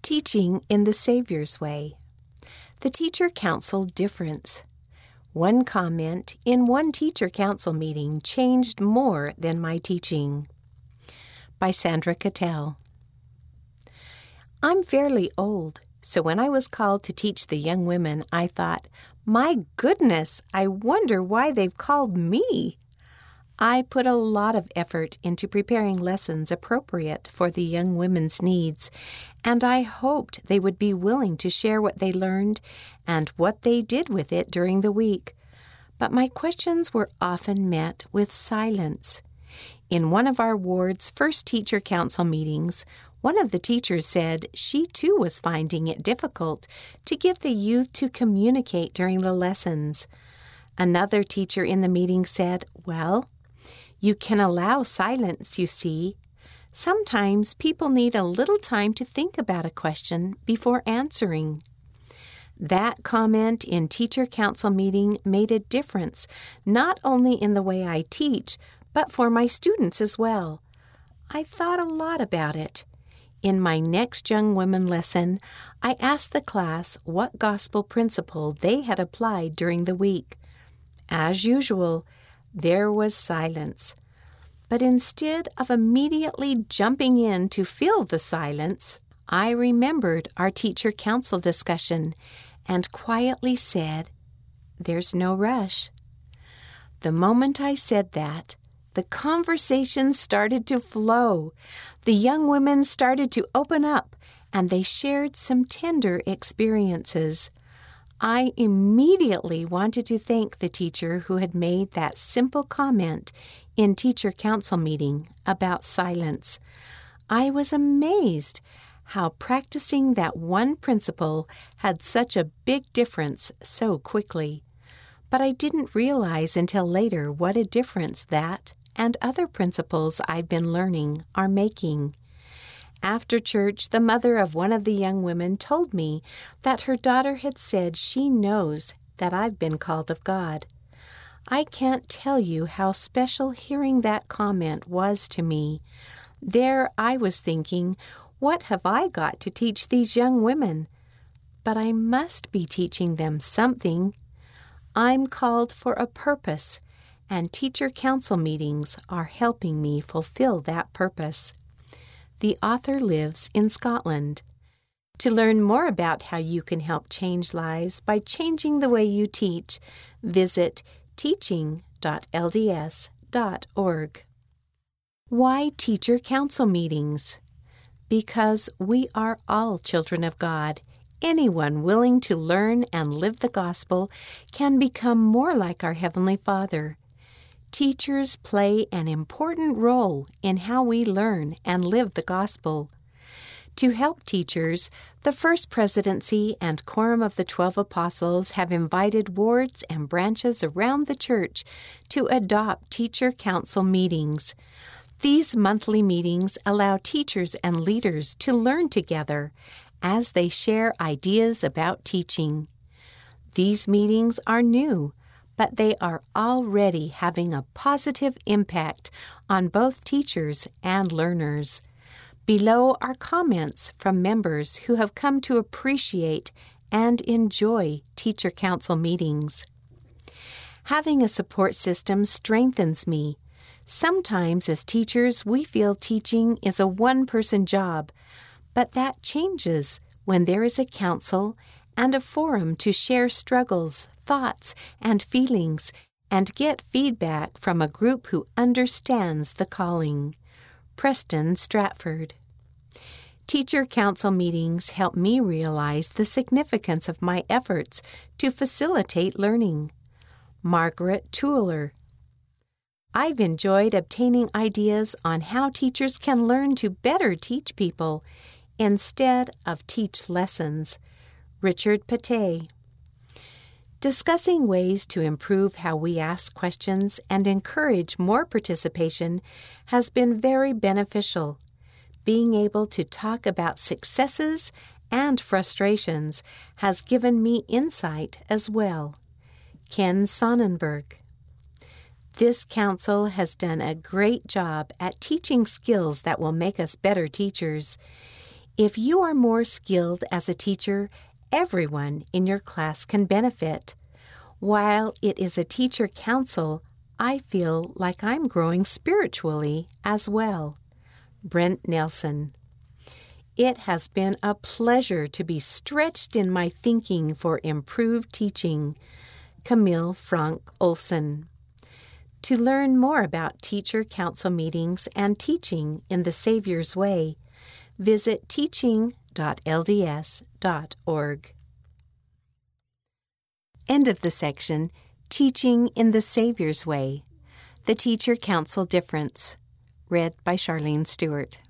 Teaching in the Savior's Way. The Teacher Council Difference. One comment in one Teacher Council meeting changed more than my teaching. By Sandra Cattell. I'm fairly old, so when I was called to teach the young women, I thought, my goodness, I wonder why they've called me. I put a lot of effort into preparing lessons appropriate for the young women's needs, and I hoped they would be willing to share what they learned and what they did with it during the week. But my questions were often met with silence. In one of our ward's first teacher council meetings, one of the teachers said she too was finding it difficult to get the youth to communicate during the lessons. Another teacher in the meeting said, well, you can allow silence, you see. Sometimes people need a little time to think about a question before answering. That comment in teacher council meeting made a difference, not only in the way I teach, but for my students as well. I thought a lot about it. In my next Young Women lesson, I asked the class what gospel principle they had applied during the week. As usual, there was silence. But instead of immediately jumping in to fill the silence, I remembered our teacher council discussion and quietly said, "There's no rush." The moment I said that, the conversation started to flow. The young women started to open up, and they shared some tender experiences. I immediately wanted to thank the teacher who had made that simple comment in teacher council meeting about silence. I was amazed how practicing that one principle had such a big difference so quickly. But I didn't realize until later what a difference that and other principles I've been learning are making. After church, the mother of one of the young women told me that her daughter had said she knows that I've been called of God. I can't tell you how special hearing that comment was to me. There I was thinking, what have I got to teach these young women? But I must be teaching them something. I'm called for a purpose, and teacher council meetings are helping me fulfill that purpose. The author lives in Scotland. To learn more about how you can help change lives by changing the way you teach, visit teaching.lds.org. Why teacher council meetings? Because we are all children of God. Anyone willing to learn and live the gospel can become more like our Heavenly Father. Teachers play an important role in how we learn and live the gospel. To help teachers, the First Presidency and Quorum of the 12 Apostles have invited wards and branches around the church to adopt teacher council meetings. These monthly meetings allow teachers and leaders to learn together as they share ideas about teaching. These meetings are new, but they are already having a positive impact on both teachers and learners. Below are comments from members who have come to appreciate and enjoy teacher council meetings. Having a support system strengthens me. Sometimes as teachers, we feel teaching is a one-person job, but that changes when there is a council and a forum to share struggles, thoughts, and feelings, and get feedback from a group who understands the calling. Preston Stratford. Teacher council meetings help me realize the significance of my efforts to facilitate learning. Margaret Tueller. I've enjoyed obtaining ideas on how teachers can learn to better teach people instead of teach lessons. Richard Patay. Discussing ways to improve how we ask questions and encourage more participation has been very beneficial. Being able to talk about successes and frustrations has given me insight as well. Ken Sonnenberg. This council has done a great job at teaching skills that will make us better teachers. If you are more skilled as a teacher, everyone in your class can benefit. While it is a teacher council, I feel like I'm growing spiritually as well. Brent Nelson. It has been a pleasure to be stretched in my thinking for improved teaching. Camille Frank Olson. To learn more about teacher council meetings and teaching in the Savior's Way, visit teaching.lds.org. End of the section, Teaching in the Savior's Way, The Teacher Council Difference, read by Charlene Stewart.